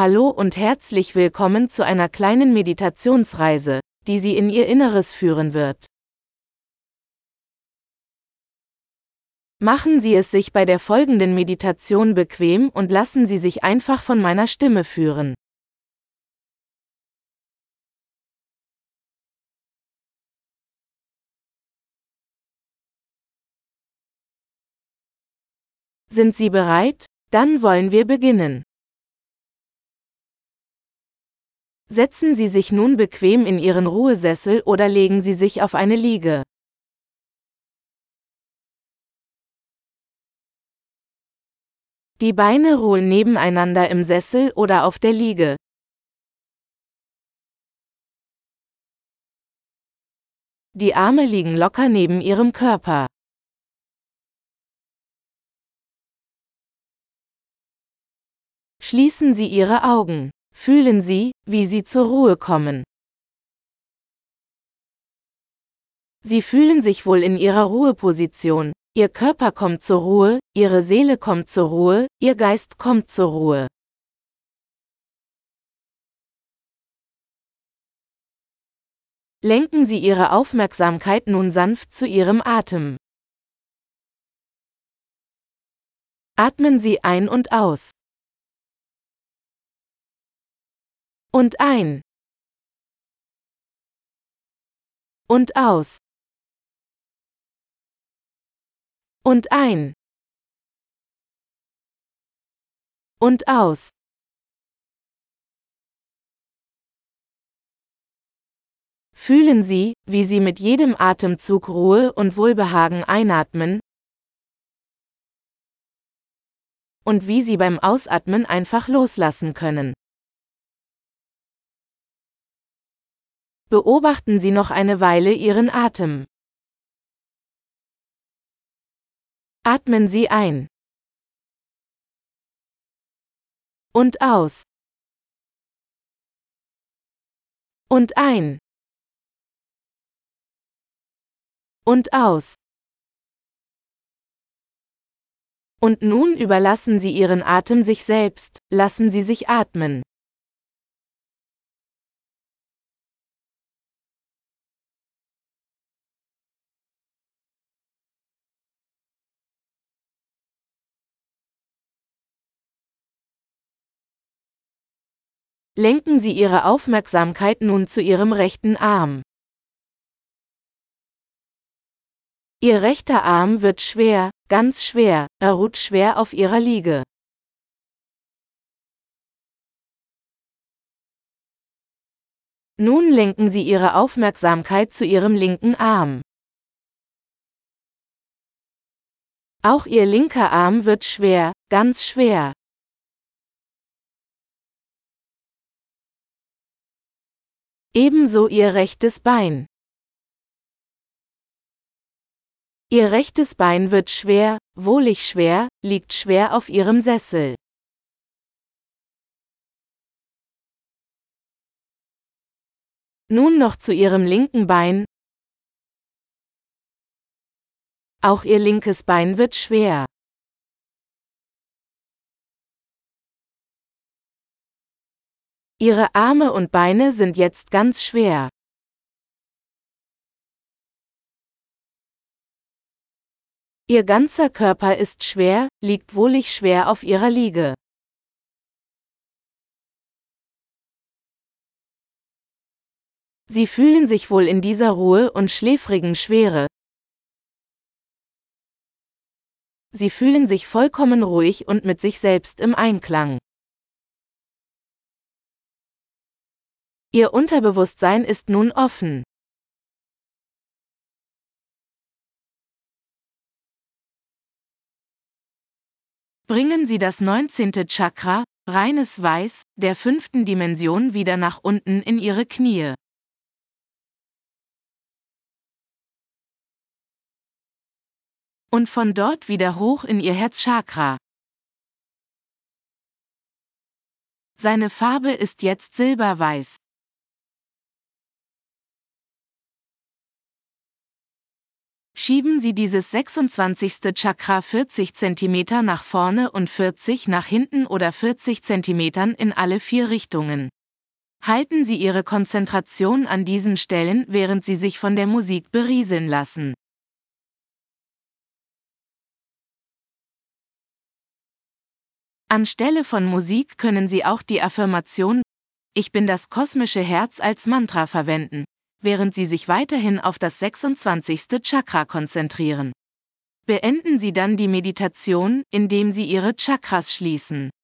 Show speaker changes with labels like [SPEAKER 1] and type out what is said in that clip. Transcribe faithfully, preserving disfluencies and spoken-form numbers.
[SPEAKER 1] Hallo und herzlich willkommen zu einer kleinen Meditationsreise, die Sie in Ihr Inneres führen wird. Machen Sie es sich bei der folgenden Meditation bequem und lassen Sie sich einfach von meiner Stimme führen. Sind Sie bereit? Dann wollen wir beginnen. Setzen Sie sich nun bequem in Ihren Ruhesessel oder legen Sie sich auf eine Liege. Die Beine ruhen nebeneinander im Sessel oder auf der Liege. Die Arme liegen locker neben Ihrem Körper. Schließen Sie Ihre Augen. Fühlen Sie, wie Sie zur Ruhe kommen. Sie fühlen sich wohl in Ihrer Ruheposition. Ihr Körper kommt zur Ruhe, Ihre Seele kommt zur Ruhe, Ihr Geist kommt zur Ruhe. Lenken Sie Ihre Aufmerksamkeit nun sanft zu Ihrem Atem. Atmen Sie ein und aus. Und ein. Und aus. Und ein. Und aus. Fühlen Sie, wie Sie mit jedem Atemzug Ruhe und Wohlbehagen einatmen und wie Sie beim Ausatmen einfach loslassen können. Beobachten Sie noch eine Weile Ihren Atem. Atmen Sie ein. Und aus. Und ein. Und aus. Und nun überlassen Sie Ihren Atem sich selbst, lassen Sie sich atmen. Lenken Sie Ihre Aufmerksamkeit nun zu Ihrem rechten Arm. Ihr rechter Arm wird schwer, ganz schwer, er ruht schwer auf Ihrer Liege. Nun lenken Sie Ihre Aufmerksamkeit zu Ihrem linken Arm. Auch Ihr linker Arm wird schwer, ganz schwer. Ebenso Ihr rechtes Bein. Ihr rechtes Bein wird schwer, wohlig schwer, liegt schwer auf Ihrem Sessel. Nun noch zu Ihrem linken Bein. Auch Ihr linkes Bein wird schwer. Ihre Arme und Beine sind jetzt ganz schwer. Ihr ganzer Körper ist schwer, liegt wohlig schwer auf Ihrer Liege. Sie fühlen sich wohl in dieser Ruhe und schläfrigen Schwere. Sie fühlen sich vollkommen ruhig und mit sich selbst im Einklang. Ihr Unterbewusstsein ist nun offen. Bringen Sie das neunzehnte Chakra, reines Weiß, der fünften Dimension wieder nach unten in Ihre Knie. Und von dort wieder hoch in Ihr Herzchakra. Seine Farbe ist jetzt silberweiß. Schieben Sie dieses sechsundzwanzigste Chakra vierzig Zentimeter nach vorne und vierzig nach hinten oder vierzig Zentimetern in alle vier Richtungen. Halten Sie Ihre Konzentration an diesen Stellen, während Sie sich von der Musik berieseln lassen. Anstelle von Musik können Sie auch die Affirmation „Ich bin das kosmische Herz" als Mantra verwenden, während Sie sich weiterhin auf das sechsundzwanzigste Chakra konzentrieren. Beenden Sie dann die Meditation, indem Sie Ihre Chakras schließen.